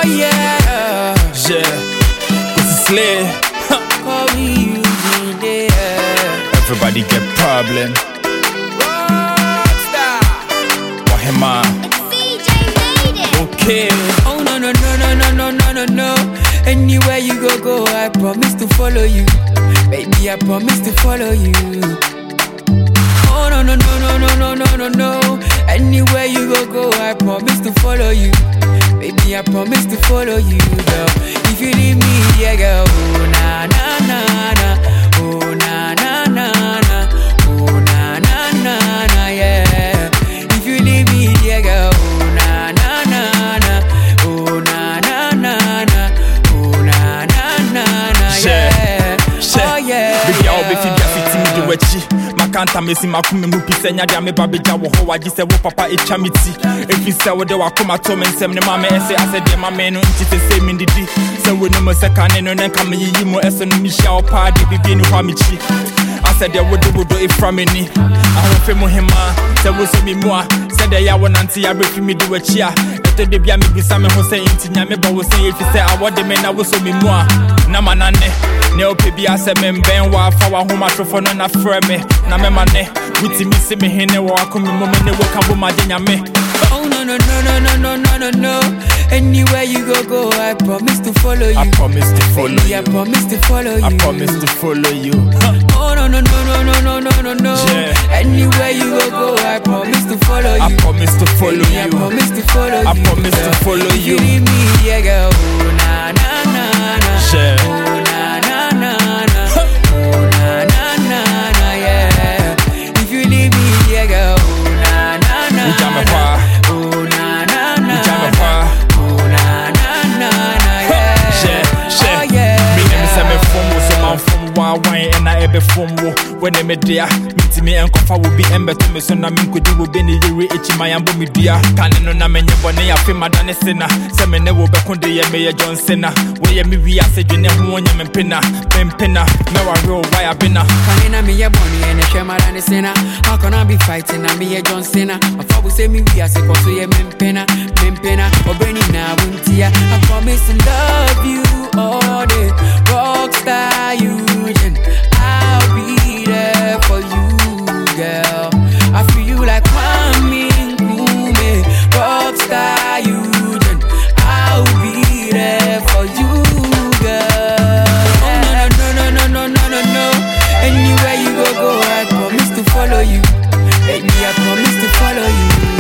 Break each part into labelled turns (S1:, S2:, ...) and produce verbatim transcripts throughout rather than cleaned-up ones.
S1: yeah.
S2: Yeah, this is Slay.
S1: Call me there.
S2: Everybody get problem.
S1: Rockstar.
S2: Wahima.
S3: C J made it.
S2: Okay.
S1: Oh no no no no no no no no no. Anywhere you go go, I promise to follow you. Baby, I promise to follow you. Oh no no no no no no no no no. Anywhere you go go, I promise to follow you. Baby, I promise to follow you, girl. If you leave me, yeah, girl. Oh na na na na. Oh na na na na. Oh na na na na, yeah. If you leave me, yeah, girl. Oh na na na na. Oh na na na na. Oh na na na na, yeah. Oh yeah.
S2: Baby, I'll be fit to me the wechi. Makanta mesi makumi mu pisenya dia me babeja wo ho wagi se wo papa echa miti. Efi se wo de wakoma to me nsem ne mama ese ase de mama no nti se se mi didi. Se wo no mo se kane no nenka me yiyi mo ese no mi hia opa de bibi ni hwa michi. Ase de wo do wo do efra me ni. Ahofe mo hema se wo so mi mua. Se de ya wo nante ya brefi mi de wechi a. Eto de bia me bisa me ho se nti nya me ba wo se efi se awode me na wo so mi mua. Na manane ne ope bia se me mben wa fa wa ho matrofo no na frɛ me. Na me mane, witi mi se me hene wa akumi mo me ne wo ka bo ma de nyame.
S1: Oh no no no no no no no no no. Anywhere you go go, I promise to follow you.
S2: I promise to follow
S1: Baby,
S2: you.
S1: I promise to follow you.
S2: I promise to follow you.
S1: Oh no no no no no no no no no.
S2: Yeah.
S1: Anywhere you go go, I promise to follow you.
S2: I promise to follow
S1: Baby,
S2: you.
S1: I promise to follow
S2: I
S1: you.
S2: promise to follow
S1: If
S2: you.
S1: you leave me, yeah, girl. Oh na na na na.
S2: Yeah.
S1: Oh na na na na. Oh na na na na, yeah. If you leave me, yeah, girl. Oh na na na.
S2: Ujame
S1: na.
S2: kwa.
S1: Oh na na na.
S2: Ujame kwa.
S1: Oh na na na na, yeah.
S2: Yeah, yeah.
S1: Oh yeah.
S2: Me name say me from wo so man from wa wine and I ebe from wo. When me dia, me me enkofa wo bi embe to me so na me nkodi wo be ne yere echi mayambo me dua. Kane no na me nyebo ne afi madane sena. Se me ne wo be konde ye me ye Johnson na. Wo ye me wi ase dwene ho onya me pena. Me pena, me wa real why bina.
S1: Kane na me ye boni and share madane sena. How can I be fighting na me ye John Cena? My father say me wi ase koso ye me pena, me pena. Obeni na wuntia. I promise to love you all day. Rockstar Eugene, I'll be there for you, girl. I feel you like Kwame Nkrumah. Rockstar Eugene, I'll be there for you, girl. Oh no no no no no no no no. Anywhere you go go, I promise to follow you. Baby, I promise to follow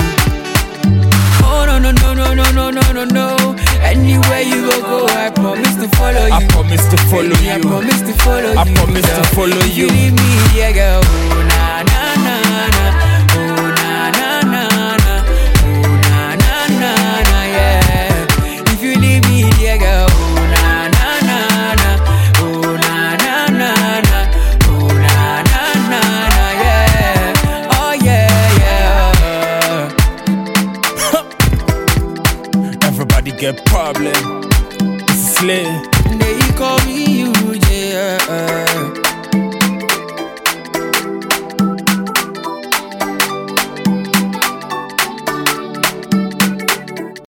S1: you. Oh no no no no no no no no no. Anywhere you go go, I promise to follow you.
S2: I promise to follow
S1: Baby,
S2: you.
S1: I promise to follow you.
S2: I promise to
S1: girl.
S2: follow
S1: If
S2: you.
S1: you leave me, yeah, girl. Oh na na na na. Oh na na na na. Oh na na na na, yeah. If you leave me, yeah, girl. Oh na na na na. Oh na na na na. Oh na na na na, yeah. Oh yeah yeah.
S2: Everybody get problem. This is Slay.
S1: They call me